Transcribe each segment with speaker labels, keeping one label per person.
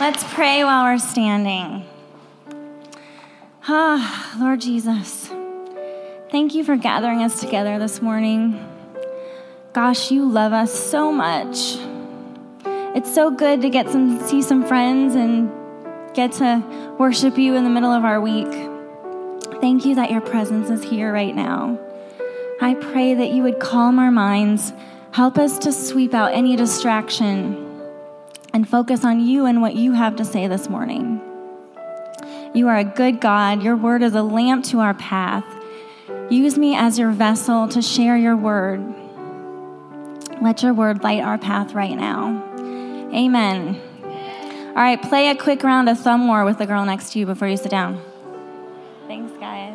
Speaker 1: Let's pray while we're standing. Lord Jesus, thank you for gathering us together this morning. Gosh, you love us so much. It's so good to get see some friends and get to worship you in the middle of our week. Thank you that your presence is here right now. I pray that you would calm our minds, help us to sweep out any distraction, and focus on you and what you have to say this morning. You are a good God. Your word is a lamp to our path. Use me as your vessel to share your word. Let your word light our path right now. Amen. All right, play a quick round of thumb war with the girl next to you before you sit down. Thanks, guys.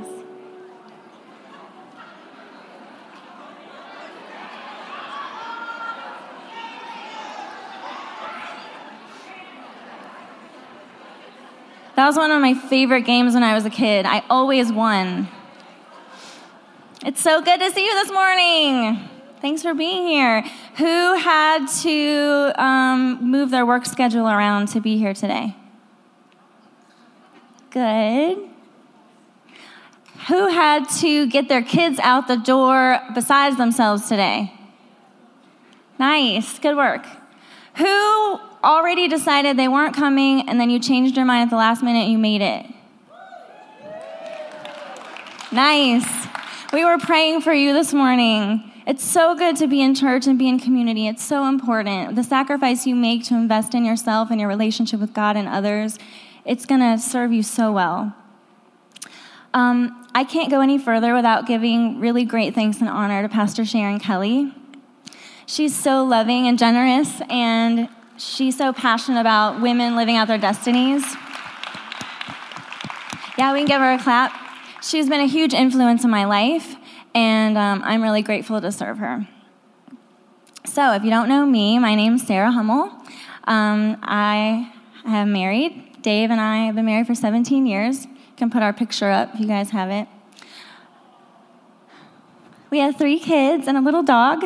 Speaker 1: That was one of my favorite games when I was a kid. I always won. It's so good to see you this morning. Thanks for being here. Who had to move their work schedule around to be here today? Good. Who had to get their kids out the door besides themselves today? Nice. Good work. Who already decided they weren't coming and then you changed your mind at the last minute and you made it? Nice. We were praying for you this morning. It's so good to be in church and be in community. It's so important. The sacrifice you make to invest in yourself and your relationship with God and others, it's going to serve you so well. I can't go any further without giving really great thanks and honor to Pastor Sharon Kelly. She's so loving and generous, and she's so passionate about women living out their destinies. Yeah, we can give her a clap. She's been a huge influence in my life, and I'm really grateful to serve her. So if you don't know me, my name's Sarah Hummel. I am married. Dave and I have been married for 17 years. You can put our picture up if you guys have it. We have 3 kids and a little dog.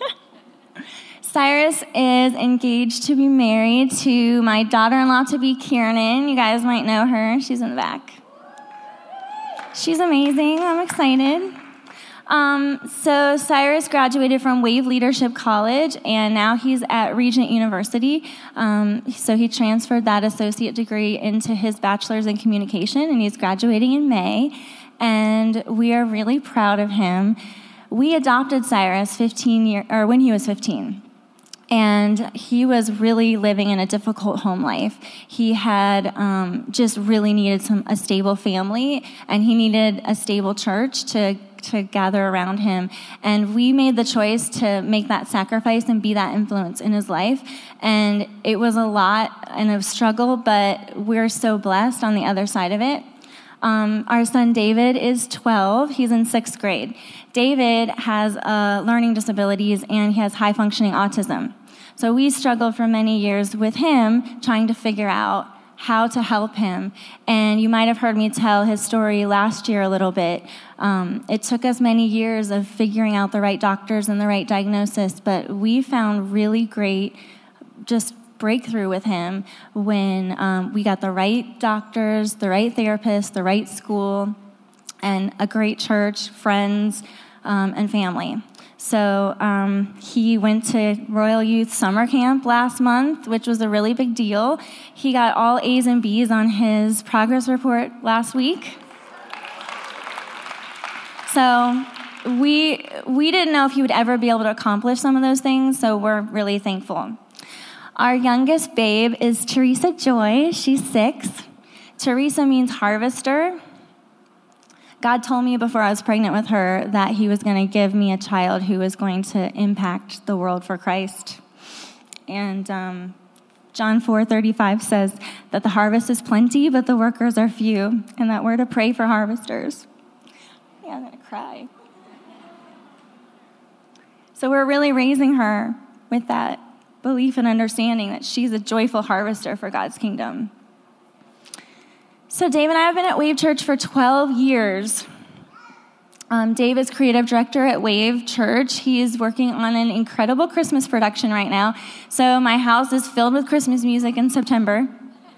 Speaker 1: Cyrus is engaged to be married to my daughter-in-law to be Kiernan. You guys might know her. She's in the back. She's amazing. I'm excited. So Cyrus graduated from Wave Leadership College, and now he's at Regent University. So he transferred that associate degree into his bachelor's in communication, and he's graduating in May. And we are really proud of him. We adopted Cyrus when he was 15. And he was really living in a difficult home life. He had just really needed a stable family, and he needed a stable church to gather around him. And we made the choice to make that sacrifice and be that influence in his life. And it was a lot and a struggle, but we're so blessed on the other side of it. Our son David is 12. He's in 6th grade. David has learning disabilities, and he has high-functioning autism. So we struggled for many years with him, trying to figure out how to help him. And you might have heard me tell his story last year a little bit. It took us many years of figuring out the right doctors and the right diagnosis, but we found really great just breakthrough with him when we got the right doctors, the right therapists, the right school, and a great church, friends, and family. So he went to Royal Youth Summer Camp last month, which was a really big deal. He got all A's and B's on his progress report last week. So we didn't know if he would ever be able to accomplish some of those things, so we're really thankful. Our youngest babe is Teresa Joy. She's 6. Teresa means harvester. God told me before I was pregnant with her that he was going to give me a child who was going to impact the world for Christ. And John 4:35 says that the harvest is plenty, but the workers are few, and that we're to pray for harvesters. Yeah, I'm going to cry. So we're really raising her with that belief and understanding that she's a joyful harvester for God's kingdom. So Dave and I have been at Wave Church for 12 years. Dave is creative director at Wave Church. He is working on an incredible Christmas production right now. So my house is filled with Christmas music in September.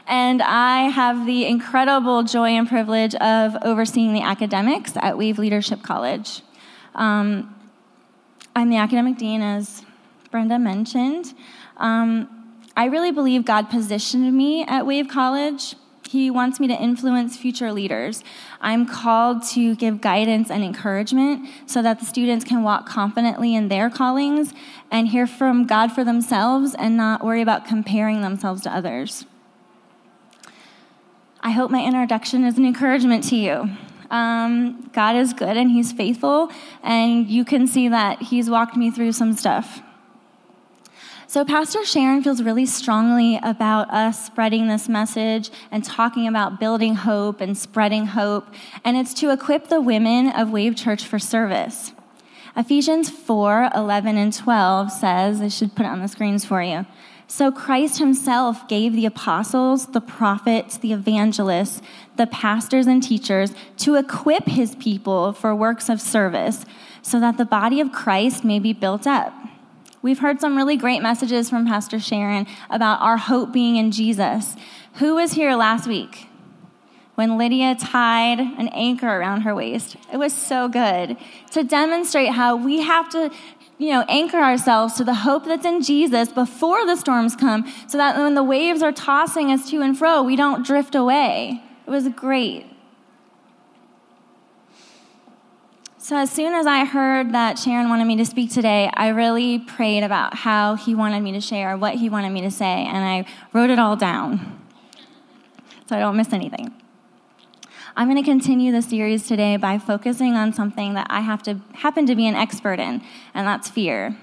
Speaker 1: and I have the incredible joy and privilege of overseeing the academics at Wave Leadership College. I'm the academic dean, as Brenda mentioned. I really believe God positioned me at Wave College. He wants me to influence future leaders. I'm called to give guidance and encouragement so that the students can walk confidently in their callings and hear from God for themselves and not worry about comparing themselves to others. I hope my introduction is an encouragement to you. God is good and he's faithful, and you can see that he's walked me through some stuff. So Pastor Sharon feels really strongly about us spreading this message and talking about building hope and spreading hope, and it's to equip the women of Wave Church for service. Ephesians 4:11 and 12 says, I should put it on the screens for you, "So Christ himself gave the apostles, the prophets, the evangelists, the pastors and teachers to equip his people for works of service, so that the body of Christ may be built up." We've heard some really great messages from Pastor Sharon about our hope being in Jesus. Who was here last week when Lydia tied an anchor around her waist? It was so good to demonstrate how we have to, anchor ourselves to the hope that's in Jesus before the storms come, so that when the waves are tossing us to and fro, we don't drift away. It was great. So as soon as I heard that Sharon wanted me to speak today, I really prayed about how he wanted me to share, what he wanted me to say, and I wrote it all down so I don't miss anything. I'm going to continue the series today by focusing on something that I happen to be an expert in, and that's fear.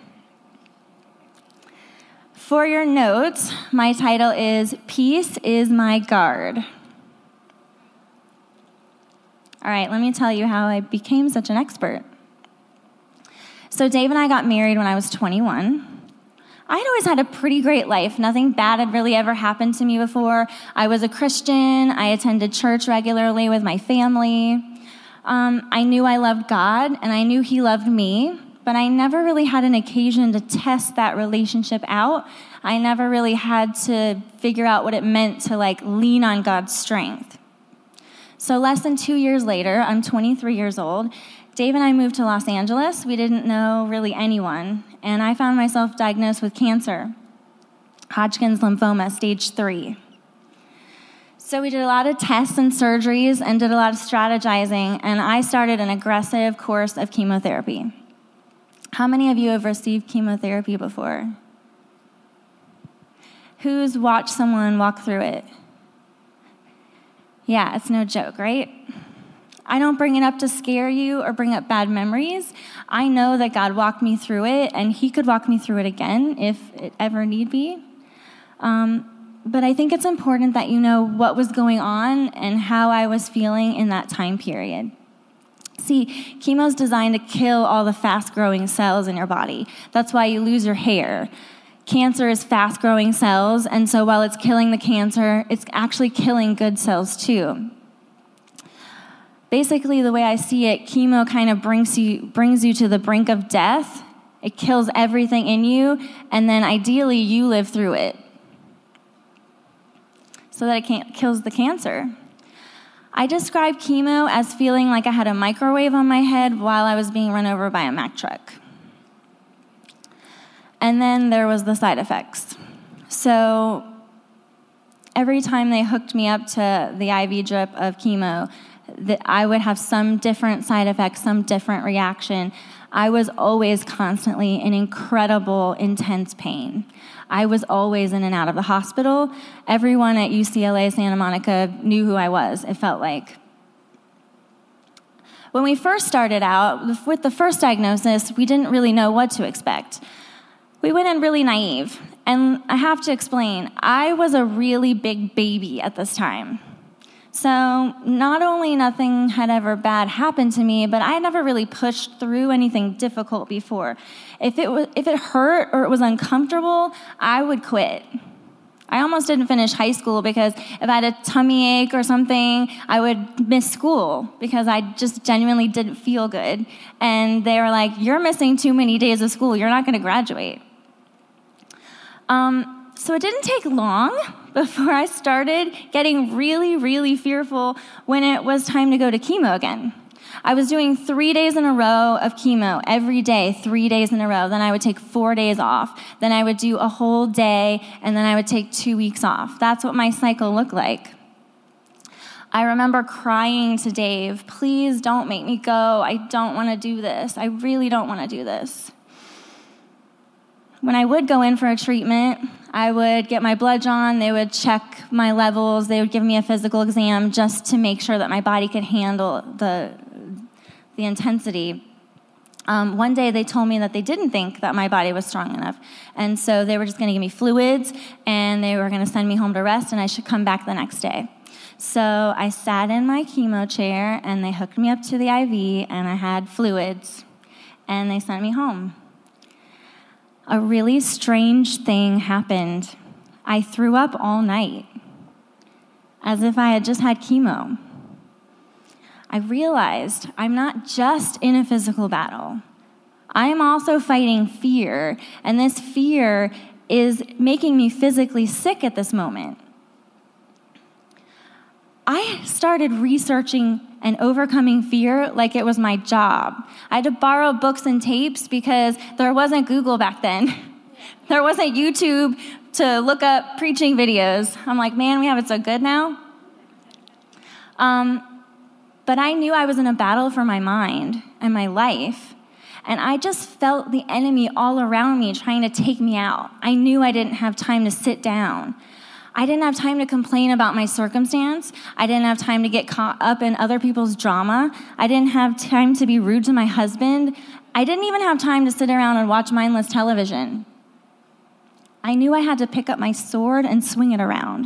Speaker 1: For your notes, my title is "Peace is My Guard." All right, let me tell you how I became such an expert. So Dave and I got married when I was 21. I'd always had a pretty great life. Nothing bad had really ever happened to me before. I was a Christian. I attended church regularly with my family. I knew I loved God, and I knew he loved me, but I never really had an occasion to test that relationship out. I never really had to figure out what it meant to lean on God's strength. So less than 2 years later, I'm 23 years old. Dave and I moved to Los Angeles. We didn't know really anyone, and I found myself diagnosed with cancer, Hodgkin's lymphoma, stage 3. So we did a lot of tests and surgeries and did a lot of strategizing, and I started an aggressive course of chemotherapy. How many of you have received chemotherapy before? Who's watched someone walk through it? Yeah, it's no joke, right? I don't bring it up to scare you or bring up bad memories. I know that God walked me through it, and he could walk me through it again if it ever need be. But I think it's important that you know what was going on and how I was feeling in that time period. See, chemo's designed to kill all the fast-growing cells in your body. That's why you lose your hair. Cancer is fast-growing cells, and so while it's killing the cancer, it's actually killing good cells too. Basically, the way I see it, chemo kind of brings you to the brink of death. It kills everything in you, and then ideally you live through it so that it kills the cancer. I describe chemo as feeling like I had a microwave on my head while I was being run over by a Mack truck. And then there was the side effects. So every time they hooked me up to the IV drip of chemo, that I would have some different side effects, some different reaction. I was always constantly in incredible, intense pain. I was always in and out of the hospital. Everyone at UCLA Santa Monica knew who I was, it felt like. When we first started out, with the first diagnosis, we didn't really know what to expect. We went in really naive, and I have to explain, I was a really big baby at this time. So not only nothing had ever bad happened to me, but I had never really pushed through anything difficult before. If it hurt or it was uncomfortable, I would quit. I almost didn't finish high school because if I had a tummy ache or something, I would miss school because I just genuinely didn't feel good. And they were like, "You're missing too many days of school. You're not going to graduate." So it didn't take long before I started getting really, really fearful when it was time to go to chemo again. I was doing 3 days in a row of chemo every day, 3 days in a row. Then I would take 4 days off. Then I would do a whole day, and then I would take 2 weeks off. That's what my cycle looked like. I remember crying to Dave, please don't make me go. I don't want to do this. I really don't want to do this. When I would go in for a treatment, I would get my blood drawn. They would check my levels. They would give me a physical exam just to make sure that my body could handle the intensity. One day they told me that they didn't think that my body was strong enough. And so they were just going to give me fluids, and they were going to send me home to rest, and I should come back the next day. So I sat in my chemo chair, and they hooked me up to the IV, and I had fluids, and they sent me home. A really strange thing happened. I threw up all night, as if I had just had chemo. I realized I'm not just in a physical battle. I am also fighting fear, and this fear is making me physically sick at this moment. I started researching and overcoming fear like it was my job. I had to borrow books and tapes because there wasn't Google back then. There wasn't YouTube to look up preaching videos. I'm like, man, we have it so good now. But I knew I was in a battle for my mind and my life. And I just felt the enemy all around me trying to take me out. I knew I didn't have time to sit down. I didn't have time to complain about my circumstance. I didn't have time to get caught up in other people's drama. I didn't have time to be rude to my husband. I didn't even have time to sit around and watch mindless television. I knew I had to pick up my sword and swing it around.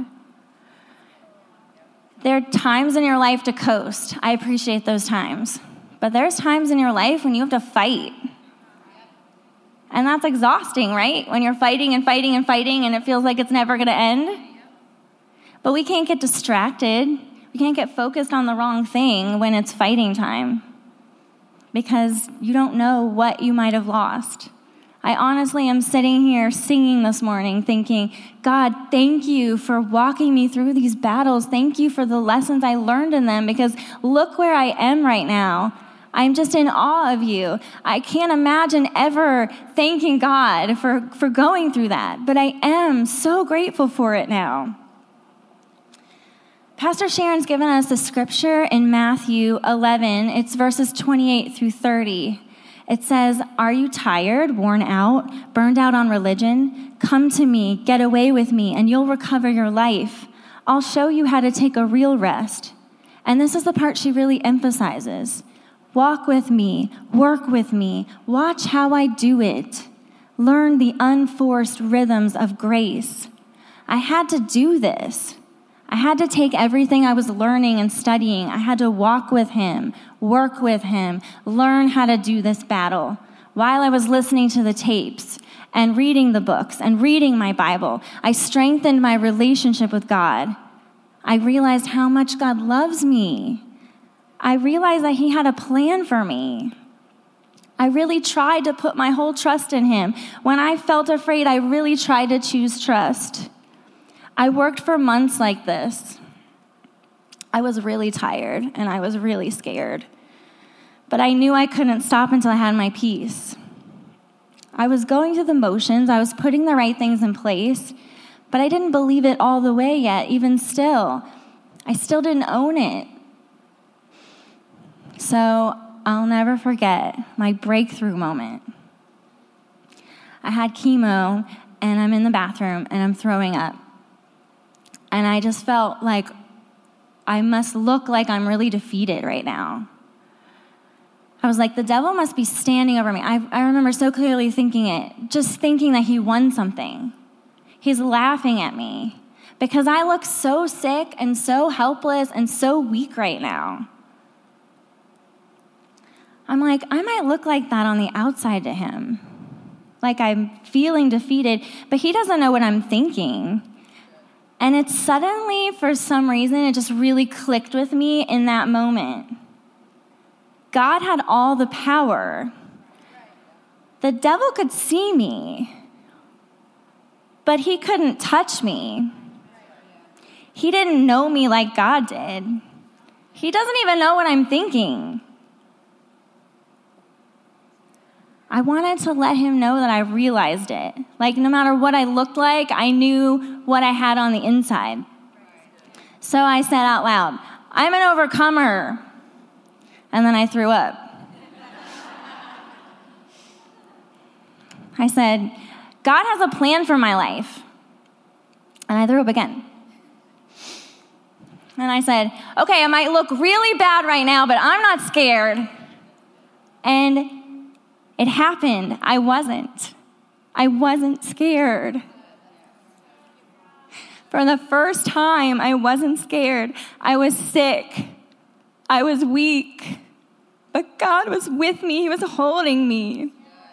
Speaker 1: There are times in your life to coast. I appreciate those times. But there's times in your life when you have to fight. And that's exhausting, right? When you're fighting and fighting and fighting and it feels like it's never going to end. But we can't get distracted. We can't get focused on the wrong thing when it's fighting time, because you don't know what you might have lost. I honestly am sitting here singing this morning thinking, God, thank you for walking me through these battles. Thank you for the lessons I learned in them, because look where I am right now. I'm just in awe of you. I can't imagine ever thanking God for going through that, but I am so grateful for it now. Pastor Sharon's given us a scripture in Matthew 11. It's verses 28 through 30. It says, "Are you tired, worn out, burned out on religion? Come to me, get away with me, and you'll recover your life. I'll show you how to take a real rest." And this is the part she really emphasizes. Walk with me, work with me, watch how I do it. Learn the unforced rhythms of grace. I had to do this. I had to take everything I was learning and studying. I had to walk with him, work with him, learn how to do this battle. While I was listening to the tapes and reading the books and reading my Bible, I strengthened my relationship with God. I realized how much God loves me. I realized that he had a plan for me. I really tried to put my whole trust in him. When I felt afraid, I really tried to choose trust. I worked for months like this. I was really tired and I was really scared. But I knew I couldn't stop until I had my peace. I was going through the motions. I was putting the right things in place, but I didn't believe it all the way yet. Even still, I still didn't own it. So I'll never forget my breakthrough moment. I had chemo, and I'm in the bathroom, and I'm throwing up. And I just felt like I must look like I'm really defeated right now. I was like, the devil must be standing over me. I remember so clearly thinking it, just thinking that he won something. He's laughing at me because I look so sick and so helpless and so weak right now. I'm like, I might look like that on the outside to him. Like I'm feeling defeated, but he doesn't know what I'm thinking. And it suddenly, for some reason, it just really clicked with me in that moment. God had all the power. The devil could see me, but he couldn't touch me. He didn't know me like God did. He doesn't even know what I'm thinking. I wanted to let him know that I realized it. Like, no matter what I looked like, I knew what I had on the inside. So I said out loud, I'm an overcomer. And then I threw up. I said, God has a plan for my life. And I threw up again. And I said, okay, I might look really bad right now, but I'm not scared. And it happened. I wasn't scared. For the first time, I wasn't scared. I was sick. I was weak. But God was with me. He was holding me.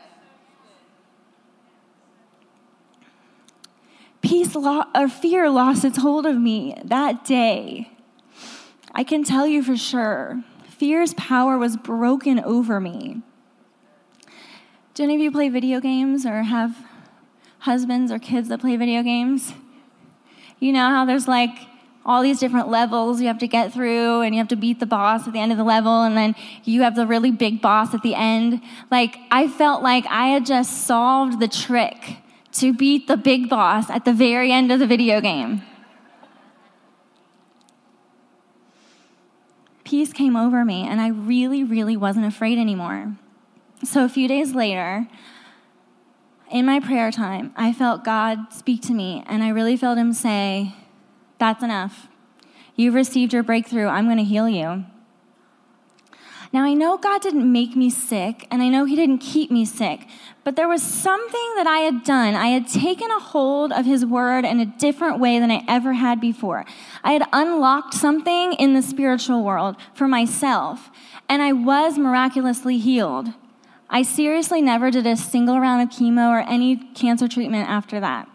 Speaker 1: Fear lost its hold of me that day. I can tell you for sure, fear's power was broken over me. Do any of you play video games or have husbands or kids that play video games? You know how there's like all these different levels you have to get through, and you have to beat the boss at the end of the level, and then you have the really big boss at the end. Like, I felt like I had just solved the trick to beat the big boss at the very end of the video game. Peace came over me, and I really, really wasn't afraid anymore. So a few days later, in my prayer time, I felt God speak to me, and I really felt him say, that's enough. You've received your breakthrough. I'm going to heal you. Now, I know God didn't make me sick, and I know he didn't keep me sick, but there was something that I had done. I had taken a hold of his word in a different way than I ever had before. I had unlocked something in the spiritual world for myself, and I was miraculously healed. I seriously never did a single round of chemo or any cancer treatment after that.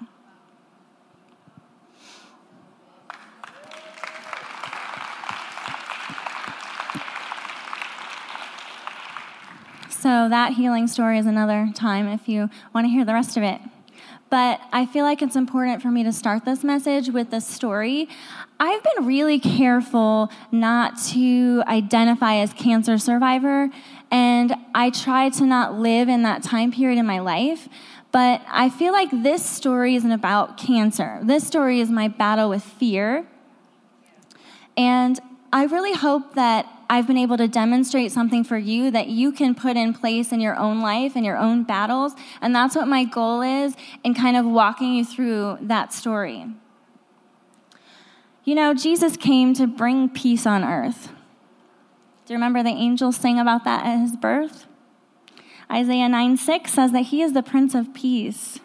Speaker 1: So that healing story is another time if you want to hear the rest of it. But I feel like it's important for me to start this message with this story. I've been really careful not to identify as cancer survivor, and I try to not live in that time period in my life. But I feel like this story isn't about cancer. This story is my battle with fear. And I really hope that I've been able to demonstrate something for you that you can put in place in your own life and your own battles. And that's what my goal is in kind of walking you through that story. You know, Jesus came to bring peace on earth. Do you remember the angels sang about that at his birth? Isaiah 9:6 says that he is the Prince of Peace.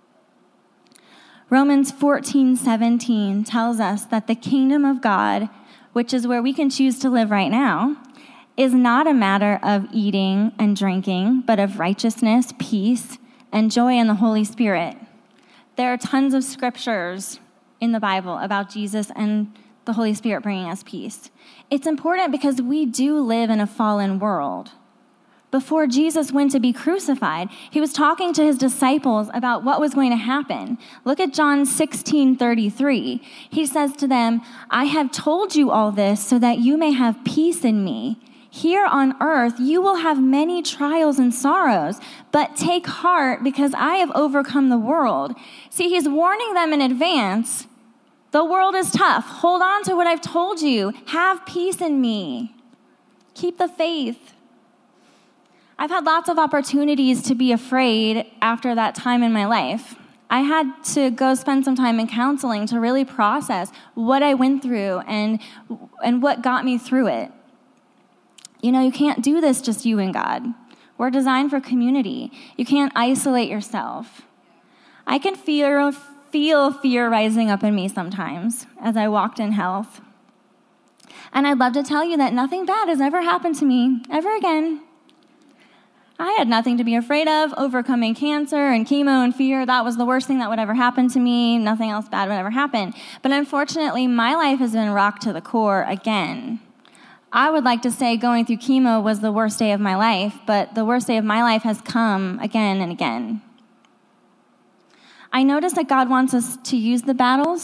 Speaker 1: Romans 14:17 tells us that the kingdom of God, which is where we can choose to live right now, is not a matter of eating and drinking, but of righteousness, peace, and joy in the Holy Spirit. There are tons of scriptures in the Bible about Jesus and the Holy Spirit bringing us peace. It's important because we do live in a fallen world. Before Jesus went to be crucified, he was talking to his disciples about what was going to happen. Look at John 16:33. He says to them, I have told you all this so that you may have peace in me. Here on earth, you will have many trials and sorrows, but take heart because I have overcome the world. See, he's warning them in advance. The world is tough. Hold on to what I've told you. Have peace in me. Keep the faith. I've had lots of opportunities to be afraid after that time in my life. I had to go spend some time in counseling to really process what I went through and what got me through it. You know, you can't do this just you and God. We're designed for community. You can't isolate yourself. I can feel fear rising up in me sometimes as I walked in health. And I'd love to tell you that nothing bad has ever happened to me ever again. I had nothing to be afraid of. Overcoming cancer and chemo and fear, that was the worst thing that would ever happen to me. Nothing else bad would ever happen. But unfortunately, my life has been rocked to the core again. I would like to say going through chemo was the worst day of my life, but the worst day of my life has come again and again. I notice that God wants us to use the battles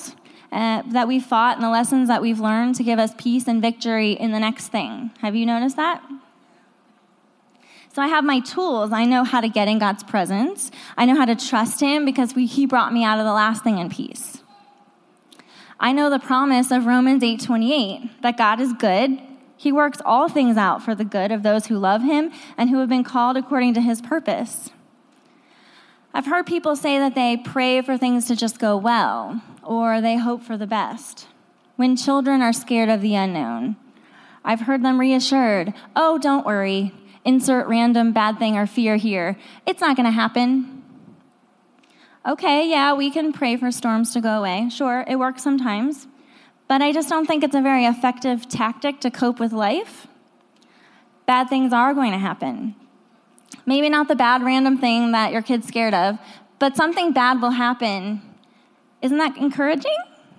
Speaker 1: that we fought and the lessons that we've learned to give us peace and victory in the next thing. Have you noticed that? So I have my tools. I know how to get in God's presence. I know how to trust him because he brought me out of the last thing in peace. I know the promise of Romans 8:28, that God is good. He works all things out for the good of those who love him and who have been called according to his purpose. I've heard people say that they pray for things to just go well, or they hope for the best. When children are scared of the unknown, I've heard them reassured, oh, don't worry, insert random bad thing or fear here. It's not going to happen. Okay, yeah, we can pray for storms to go away. Sure, it works sometimes. But I just don't think it's a very effective tactic to cope with life. Bad things are going to happen. Maybe not the bad random thing that your kid's scared of, but something bad will happen. Isn't that encouraging?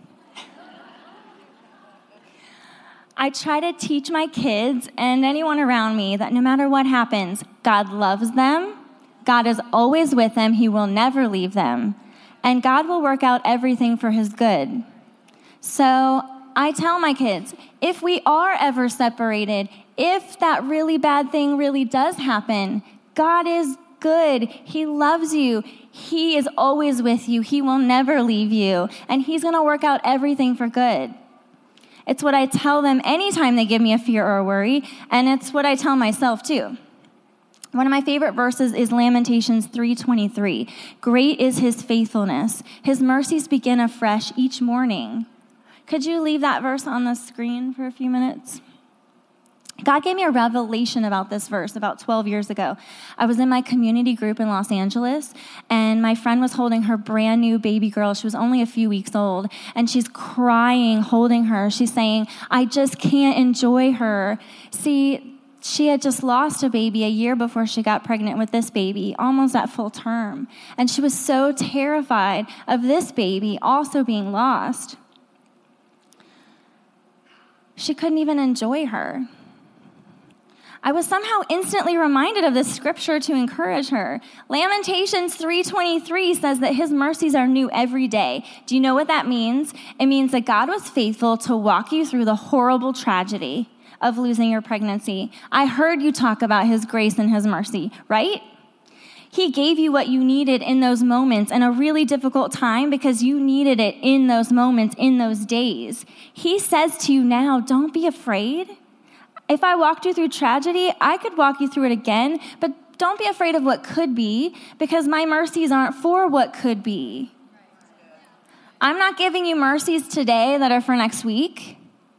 Speaker 1: I try to teach my kids and anyone around me that no matter what happens, God loves them, God is always with them, he will never leave them, and God will work out everything for his good. So I tell my kids, if we are ever separated, if that really bad thing really does happen, God is good. He loves you. He is always with you. He will never leave you. And he's going to work out everything for good. It's what I tell them anytime they give me a fear or a worry, and it's what I tell myself too. One of my favorite verses is Lamentations 3:23. Great is his faithfulness. His mercies begin afresh each morning. Could you leave that verse on the screen for a few minutes? God gave me a revelation about this verse about 12 years ago. I was in my community group in Los Angeles, and my friend was holding her brand new baby girl. She was only a few weeks old, and she's crying, holding her. She's saying, I just can't enjoy her. See, she had just lost a baby a year before she got pregnant with this baby, almost at full term. And she was so terrified of this baby also being lost. She couldn't even enjoy her. I was somehow instantly reminded of this scripture to encourage her. Lamentations 3:23 says that his mercies are new every day. Do you know what that means? It means that God was faithful to walk you through the horrible tragedy of losing your pregnancy. I heard you talk about his grace and his mercy, right? He gave you what you needed in those moments in a really difficult time because you needed it in those moments, in those days. He says to you now, don't be afraid. If I walked you through tragedy, I could walk you through it again, but don't be afraid of what could be because my mercies aren't for what could be. I'm not giving you mercies today that are for next week.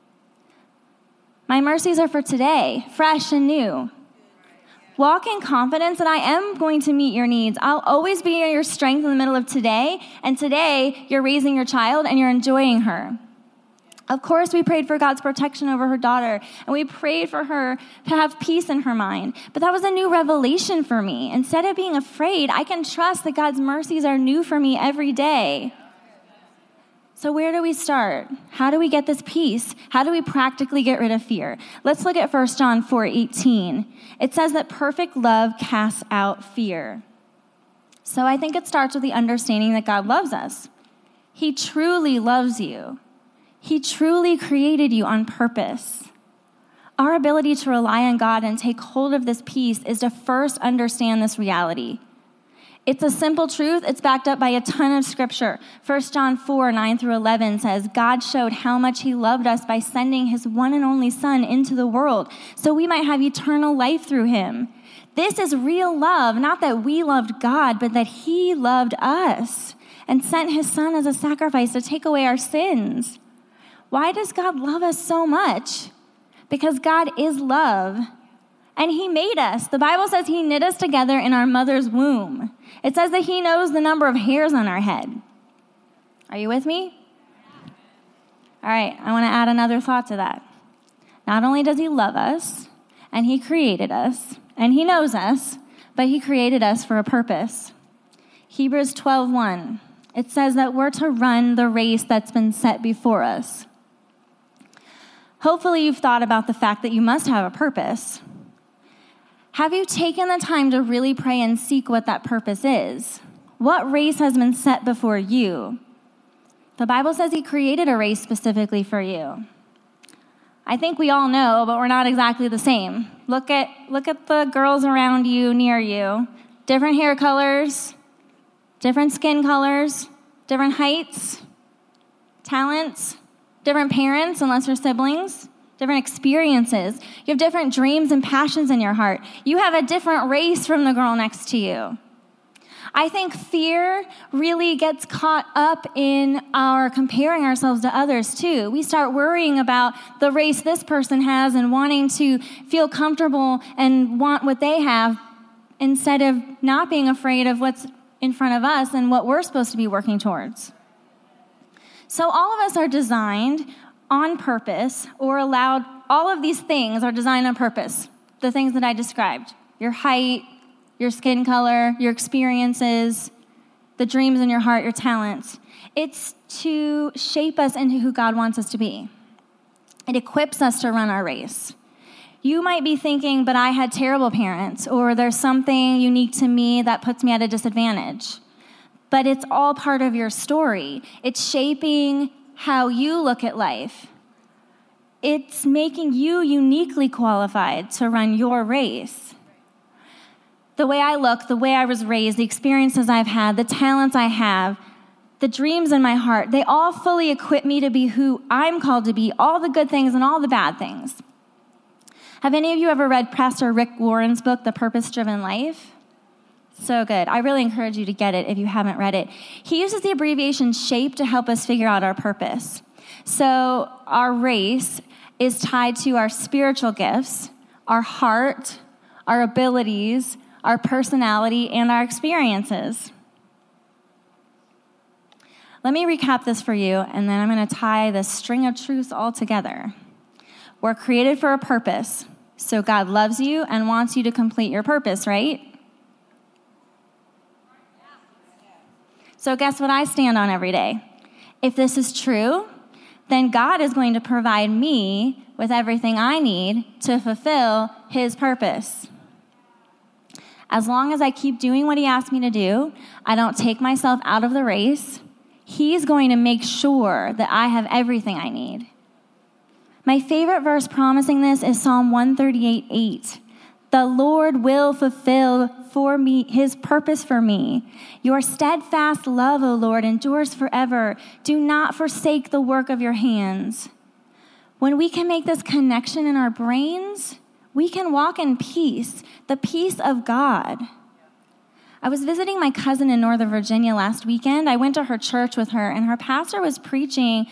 Speaker 1: My mercies are for today, fresh and new. Walk in confidence that I am going to meet your needs. I'll always be your strength in the middle of today, and today you're raising your child and you're enjoying her. Of course, we prayed for God's protection over her daughter, and we prayed for her to have peace in her mind. But that was a new revelation for me. Instead of being afraid, I can trust that God's mercies are new for me every day. So where do we start? How do we get this peace? How do we practically get rid of fear? Let's look at 1 John 4:18. It says that perfect love casts out fear. So I think it starts with the understanding that God loves us. He truly loves you. He truly created you on purpose. Our ability to rely on God and take hold of this peace is to first understand this reality. It's a simple truth. It's backed up by a ton of scripture. 1 John 4:9-11 says, God showed how much he loved us by sending his one and only son into the world so we might have eternal life through him. This is real love, not that we loved God, but that he loved us and sent his son as a sacrifice to take away our sins. Why does God love us so much? Because God is love, and he made us. The Bible says he knit us together in our mother's womb. It says that he knows the number of hairs on our head. Are you with me? All right, I want to add another thought to that. Not only does he love us, and he created us, and he knows us, but he created us for a purpose. Hebrews 12:1, it says that we're to run the race that's been set before us. Hopefully you've thought about the fact that you must have a purpose. Have you taken the time to really pray and seek what that purpose is? What race has been set before you? The Bible says he created a race specifically for you. I think we all know, but we're not exactly the same. Look at the girls around you, near you. Different hair colors, different skin colors, different heights, talents, different parents, unless you're siblings, different experiences. You have different dreams and passions in your heart. You have a different race from the girl next to you. I think fear really gets caught up in our comparing ourselves to others too. We start worrying about the race this person has and wanting to feel comfortable and want what they have instead of not being afraid of what's in front of us and what we're supposed to be working towards. So all of us are designed on purpose or allowed, all of these things are designed on purpose. The things that I described, your height, your skin color, your experiences, the dreams in your heart, your talents. It's to shape us into who God wants us to be. It equips us to run our race. You might be thinking, but I had terrible parents, or there's something unique to me that puts me at a disadvantage. But it's all part of your story. It's shaping how you look at life. It's making you uniquely qualified to run your race. The way I look, the way I was raised, the experiences I've had, the talents I have, the dreams in my heart, they all fully equip me to be who I'm called to be, all the good things and all the bad things. Have any of you ever read Pastor Rick Warren's book, The Purpose-Driven Life? So good. I really encourage you to get it if you haven't read it. He uses the abbreviation SHAPE to help us figure out our purpose. So our race is tied to our spiritual gifts, our heart, our abilities, our personality, and our experiences. Let me recap this for you, and then I'm going to tie this string of truths all together. We're created for a purpose, so God loves you and wants you to complete your purpose, right? So guess what I stand on every day? If this is true, then God is going to provide me with everything I need to fulfill his purpose. As long as I keep doing what he asked me to do, I don't take myself out of the race, he's going to make sure that I have everything I need. My favorite verse promising this is Psalm 138:8. The Lord will fulfill for me his purpose for me. Your steadfast love, O Lord, endures forever. Do not forsake the work of your hands. When we can make this connection in our brains, we can walk in peace, the peace of God. I was visiting my cousin in Northern Virginia last weekend. I went to her church with her, and her pastor was preaching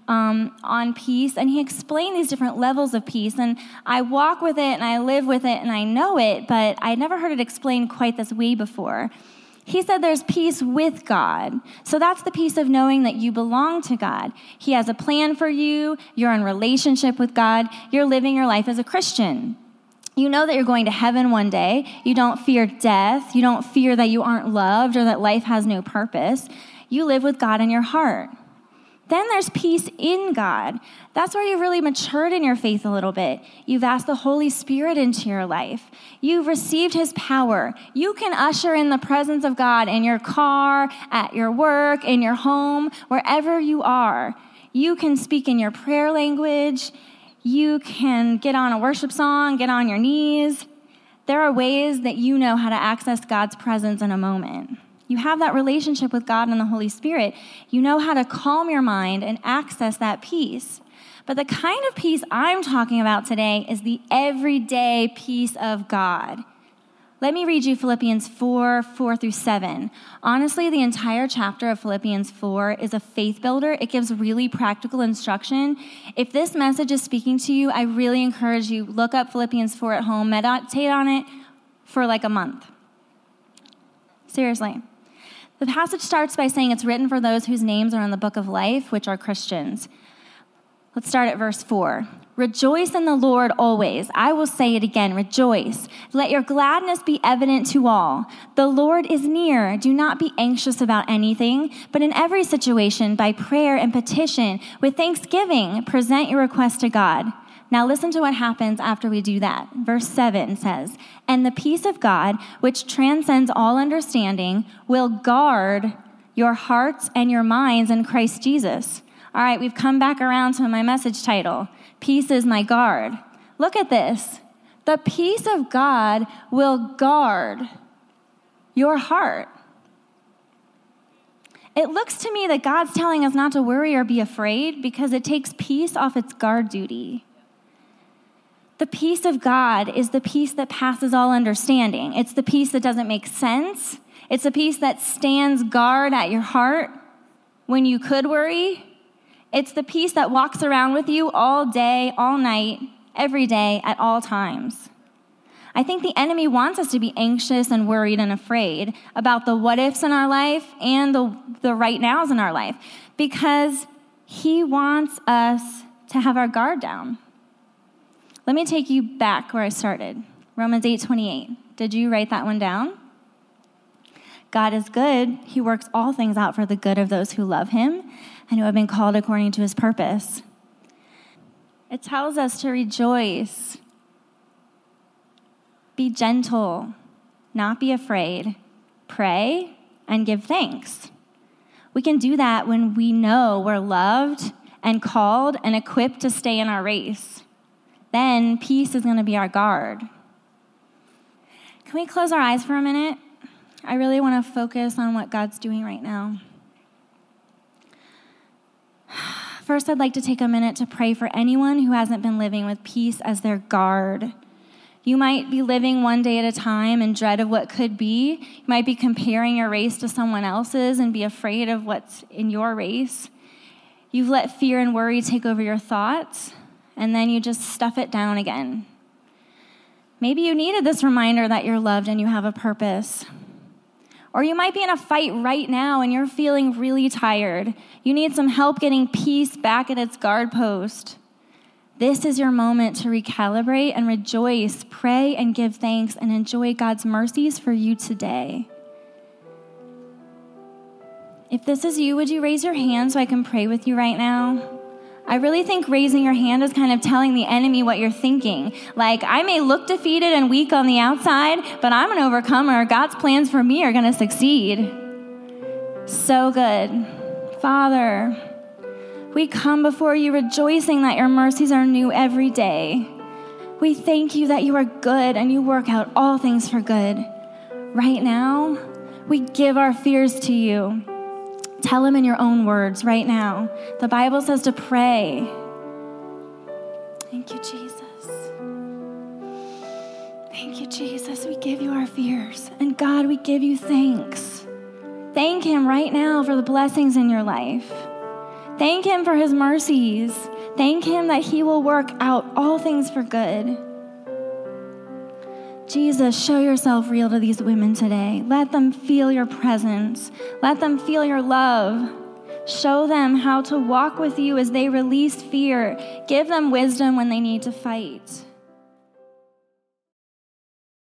Speaker 1: on peace, and he explained these different levels of peace. And I walk with it, and I live with it, and I know it, but I never heard it explained quite this way before. He said there's peace with God. So that's the peace of knowing that you belong to God. He has a plan for you. You're in relationship with God. You're living your life as a Christian. You know that you're going to heaven one day. You don't fear death. You don't fear that you aren't loved or that life has no purpose. You live with God in your heart. Then there's peace in God. That's where you've really matured in your faith a little bit. You've asked the Holy Spirit into your life. You've received his power. You can usher in the presence of God in your car, at your work, in your home, wherever you are. You can speak in your prayer language. You can get on a worship song, get on your knees. There are ways that you know how to access God's presence in a moment. You have that relationship with God and the Holy Spirit. You know how to calm your mind and access that peace. But the kind of peace I'm talking about today is the everyday peace of God. Let me read you Philippians 4:4-7. Honestly, the entire chapter of Philippians 4 is a faith builder. It gives really practical instruction. If this message is speaking to you, I really encourage you, look up Philippians 4 at home, meditate on it for like a month. Seriously. The passage starts by saying it's written for those whose names are in the book of life, which are Christians. Let's start at verse 4. Rejoice in the Lord always. I will say it again, rejoice. Let your gladness be evident to all. The Lord is near. Do not be anxious about anything, but in every situation, by prayer and petition, with thanksgiving, present your request to God. Now listen to what happens after we do that. Verse 7 says, and the peace of God, which transcends all understanding, will guard your hearts and your minds in Christ Jesus. All right, we've come back around to my message title, Peace is my guard. Look at this. The peace of God will guard your heart. It looks to me that God's telling us not to worry or be afraid because it takes peace off its guard duty. The peace of God is the peace that passes all understanding. It's the peace that doesn't make sense. It's a peace that stands guard at your heart when you could worry. It's the peace that walks around with you all day, all night, every day, at all times. I think the enemy wants us to be anxious and worried and afraid about the what ifs in our life and the right nows in our life because he wants us to have our guard down. Let me take you back where I started. Romans 8:28. Did you write that one down? God is good. He works all things out for the good of those who love him and who have been called according to his purpose. It tells us to rejoice, be gentle, not be afraid, pray, and give thanks. We can do that when we know we're loved and called and equipped to stay in our race. Then peace is going to be our guard. Can we close our eyes for a minute? I really want to focus on what God's doing right now. First, I'd like to take a minute to pray for anyone who hasn't been living with peace as their guard. You might be living one day at a time in dread of what could be. You might be comparing your race to someone else's and be afraid of what's in your race. You've let fear and worry take over your thoughts, and then you just stuff it down again. Maybe you needed this reminder that you're loved and you have a purpose. Or you might be in a fight right now and you're feeling really tired. You need some help getting peace back at its guard post. This is your moment to recalibrate and rejoice, pray and give thanks, and enjoy God's mercies for you today. If this is you, would you raise your hand so I can pray with you right now? I really think raising your hand is kind of telling the enemy what you're thinking. Like, I may look defeated and weak on the outside, but I'm an overcomer. God's plans for me are going to succeed. So good. Father, we come before you rejoicing that your mercies are new every day. We thank you that you are good and you work out all things for good. Right now, we give our fears to you. Tell them in your own words right now. The Bible says to pray. Thank you, Jesus. Thank you, Jesus. We give you our fears. And God, we give you thanks. Thank him right now for the blessings in your life. Thank him for his mercies. Thank him that he will work out all things for good. Jesus, show yourself real to these women today. Let them feel your presence. Let them feel your love. Show them how to walk with you as they release fear. Give them wisdom when they need to fight.